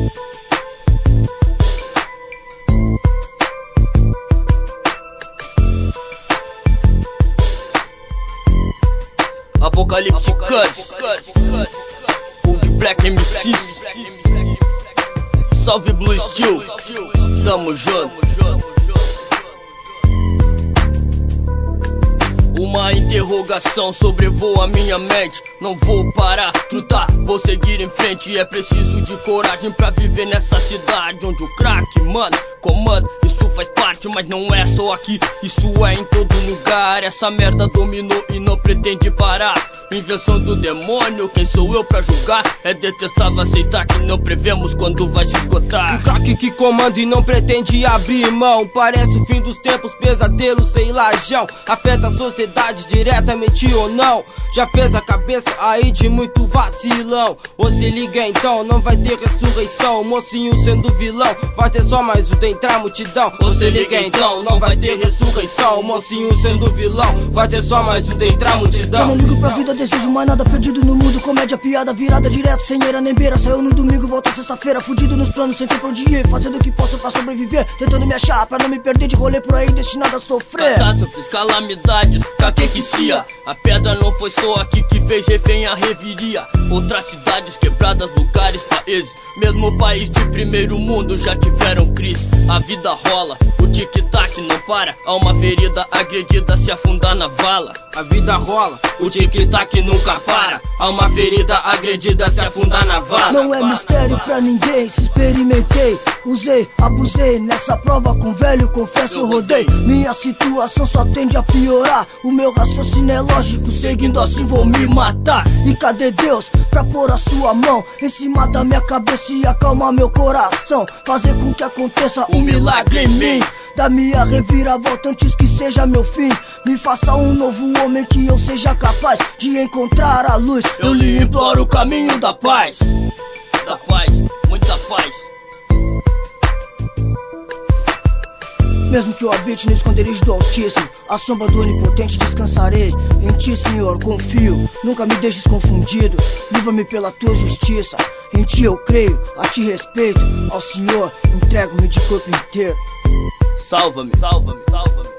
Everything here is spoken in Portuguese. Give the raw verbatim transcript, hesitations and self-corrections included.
Apocalipse Cuts, Old Black M C, salve Blue Steel, tamo junto. Uma interrogação sobrevoa a minha mente. Não vou parar, trutar, vou seguir em frente. É preciso de coragem pra viver nessa cidade onde o crack, mano, comanda. Isso faz parte, mas não é só aqui, isso é em todo lugar. Essa merda dominou e não pretende parar. Invenção do demônio, quem sou eu pra julgar? É detestável aceitar que não prevemos quando vai se esgotar. O crack que comanda e não pretende abrir mão. Parece o fim dos tempos, pesadelo sem lajão. Afeta a sociedade diretamente ou não. Já fez a cabeça aí de muito vacilão. Ou se liga então, não vai ter ressurreição. O mocinho sendo vilão, vai ter só mais um dentre a multidão. Ou se liga então, não vai ter ressurreição. O mocinho sendo vilão, vai ter só mais um dentre a multidão. Eu não ligo pra vida, desejo mais nada, perdido no mundo. Comédia, piada, virada direto, sem eira nem beira. Saiu no domingo, volta sexta-feira, fudido nos planos, sem ter pra onde ir. Fazendo o que posso pra sobreviver, tentando me achar, pra não me perder de rolê por aí, destinado a sofrer. Catástrofes, calamidades, caquequecia. A pedra não foi só aqui que fez refém a reviria. Outras cidades quebradas, lugares, países, mesmo país de primeiro mundo já tiveram crise. A vida rola, o tic-tac não para. Há uma ferida agredida se afundar na vala. A vida rola, o tic-tac nunca para. Há uma ferida agredida se afundar na vala. Não é mistério pra ninguém, se experimentei, usei, abusei. Nessa prova com velho, confesso, rodei. Minha situação só tende a piorar. O meu raciocínio é lógico, seguindo assim vou me matar. E cadê Deus pra pôr a sua mão em cima da minha cabeça e acalmar meu coração? Fazer com que aconteça um milagre em mim. Da minha reviravolta antes que seja meu fim. Me faça um novo homem que eu seja capaz de encontrar a luz. Eu lhe imploro o caminho da paz. Da paz, muita paz. Mesmo que eu habite no esconderijo do Altíssimo, a sombra do Onipotente descansarei. Em ti, Senhor, confio, nunca me deixes confundido. Livra-me pela tua justiça. Em ti eu creio, a ti respeito. Ao Senhor entrego-me de corpo inteiro. Salva-me, salva-me, salva-me.